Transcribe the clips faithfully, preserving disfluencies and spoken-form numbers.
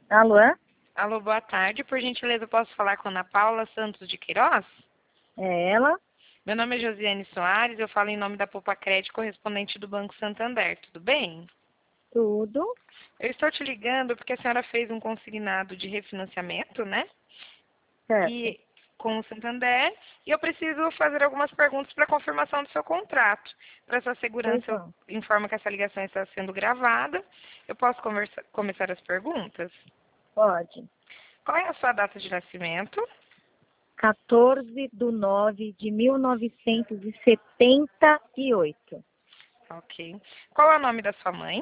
Alô? Alô, boa tarde. Por gentileza, eu posso falar com a Ana Paula Santos de Queiroz? É ela? Meu nome é Josiane Soares, eu falo em nome da Poupa Crédito, correspondente do Banco Santander. Tudo bem? Tudo. Eu estou te ligando porque a senhora fez um consignado de refinanciamento, né? Certo. E com o Santander, e eu preciso fazer algumas perguntas para confirmação do seu contrato. Para sua Pois segurança, eu não. informo que essa ligação está sendo gravada. Eu posso conversa- começar as perguntas? Pode. Qual é a sua data de nascimento? quatorze de nove de mil novecentos e setenta e oito. Ok. Qual é o nome da sua mãe?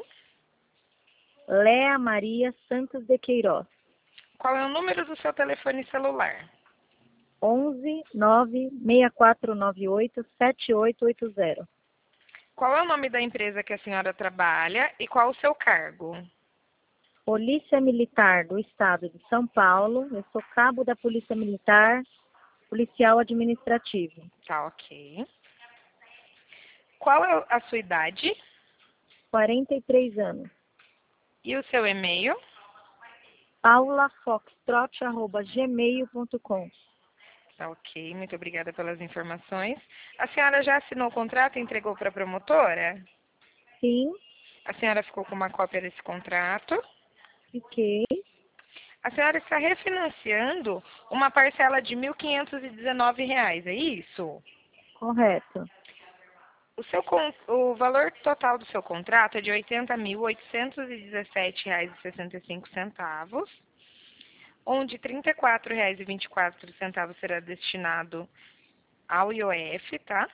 Léa Maria Santos de Queiroz. Qual é o número do seu telefone celular? onze nove seis quatro nove oito sete oito oito zero. Qual é o nome da empresa que a senhora trabalha e qual o seu cargo? Polícia Militar do Estado de São Paulo. Eu sou cabo da Polícia Militar, policial administrativo. Tá, ok. Qual é a sua idade quarenta e três anos. e o seu e-mail? paulafoxtrot arroba gmail ponto com. Tá, ok. Muito obrigada pelas informações. A senhora já assinou o contrato e entregou para a promotora? Sim, A senhora ficou com uma cópia desse contrato? fiquei. A senhora está refinanciando uma parcela de mil quinhentos e dezenove reais, é isso? Correto. O, seu, con- o valor total do seu contrato é de oitenta mil oitocentos e dezessete reais e sessenta e cinco centavos, onde trinta e quatro reais e vinte e quatro centavos será destinado ao I O F, tá?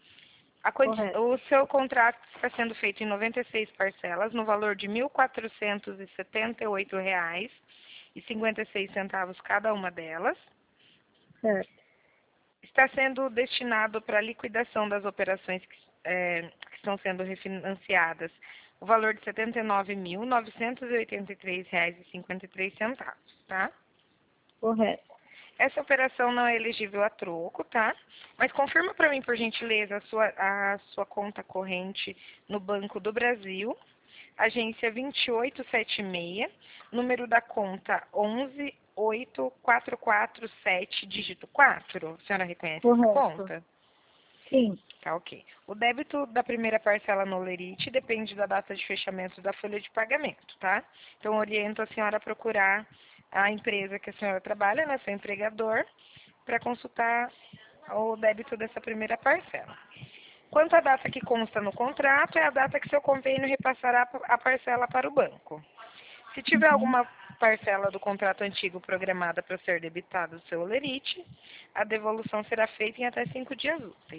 A quanti- Correto. o seu contrato está sendo feito em noventa e seis parcelas, no valor de mil quatrocentos e setenta e oito reais e cinquenta e seis centavos cada uma delas. Certo. Está sendo destinado para a liquidação das operações que, eh, que estão sendo refinanciadas o valor de setenta e nove mil novecentos e oitenta e três reais e cinquenta e três centavos, tá? Correto. Essa operação não é elegível a troco, tá? Mas confirma para mim, por gentileza, a sua, a sua conta corrente no Banco do Brasil, agência vinte e oito setenta e seis, número da conta onze oito quatro quatro sete, dígito quatro. A senhora reconhece essa Correto. conta? Sim. Tá, ok. O débito da primeira parcela no Lerite depende da data de fechamento da folha de pagamento, tá? Então, oriento a senhora a procurar a empresa que a senhora trabalha, né, seu empregador, para consultar o débito dessa primeira parcela. Quanto à data que consta no contrato, é a data que seu convênio repassará a parcela para o banco. Se tiver Uhum. alguma parcela do contrato antigo programada para ser debitada do seu Lerite, a devolução será feita em até cinco dias úteis.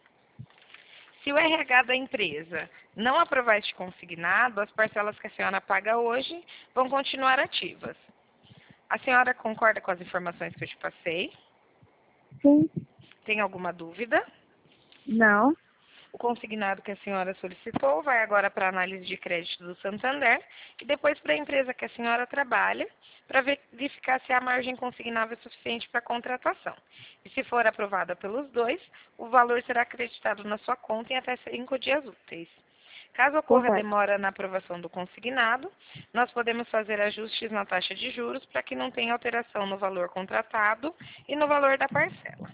Se o R H da empresa não aprovar este consignado, as parcelas que a senhora paga hoje vão continuar ativas. A senhora concorda com as informações que eu te passei? Sim. Tem alguma dúvida? Não. O consignado que a senhora solicitou vai agora para a análise de crédito do Santander e depois para a empresa que a senhora trabalha para verificar se a margem consignável é suficiente para a contratação. E se for aprovada pelos dois, o valor será acreditado na sua conta em até cinco dias úteis. Caso ocorra Correto. demora na aprovação do consignado, nós podemos fazer ajustes na taxa de juros para que não tenha alteração no valor contratado e no valor da parcela.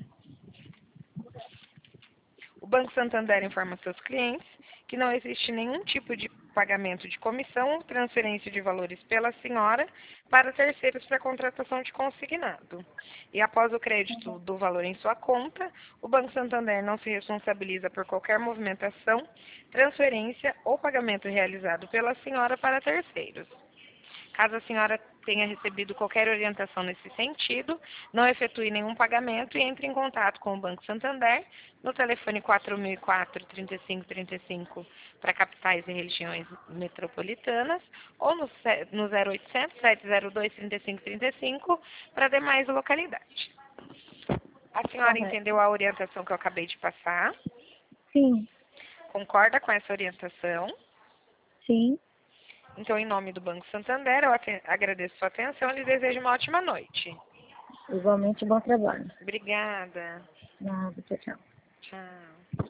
O Banco Santander informa seus clientes que não existe nenhum tipo de pagamento de comissão ou transferência de valores pela senhora para terceiros para contratação de consignado. E após o crédito do valor em sua conta, o Banco Santander não se responsabiliza por qualquer movimentação, transferência ou pagamento realizado pela senhora para terceiros. Caso a senhora tenha recebido qualquer orientação nesse sentido, não efetue nenhum pagamento e entre em contato com o Banco Santander no telefone quatro mil e quatro, trinta e cinco trinta e cinco para capitais e regiões metropolitanas ou no, ce- no zero oitocentos, sete zero dois, trinta e cinco trinta e cinco para demais localidades. A senhora Correto. entendeu a orientação que eu acabei de passar? Sim. Concorda com essa orientação? Sim. Então, em nome do Banco Santander, eu aten- agradeço sua atenção e lhe desejo uma ótima noite. Igualmente, bom trabalho. Obrigada. Nada. Tchau, tchau. Tchau.